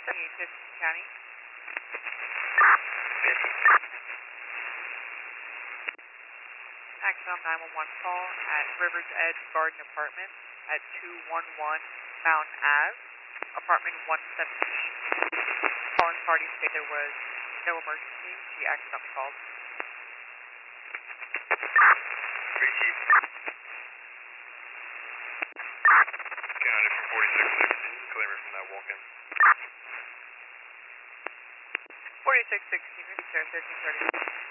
Tiffin County. Axon 911 call at River's Edge Garden Apartments at 211 Mountain Ave, apartment 117. Calling party said there was no emergency. She accidentally called. Counted for 4616, claim her from that walk-in. 4616, Sarah 1330.